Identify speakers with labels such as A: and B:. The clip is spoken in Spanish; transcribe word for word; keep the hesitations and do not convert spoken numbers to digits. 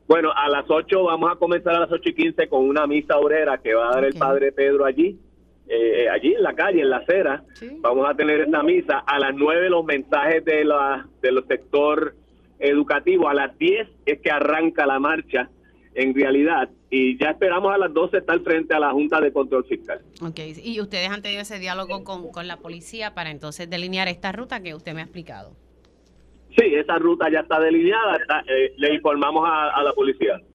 A: Bueno, a las ocho vamos a comenzar a las ocho y quince con una misa obrera que va a dar
B: Ok.
A: el padre Pedro allí, eh, allí en la calle, en la acera.
B: Sí.
A: Vamos a tener esta misa. A las nueve los mensajes de la del sector educativo. A las diez es que arranca la marcha, en realidad. Y ya esperamos a las doce estar frente a la Junta de Control Fiscal.
B: Ok, y ustedes han tenido ese diálogo con, con la policía para entonces delinear esta ruta que usted me ha explicado.
A: Sí, esa ruta ya está delineada. Está, eh, le informamos a, a la policía.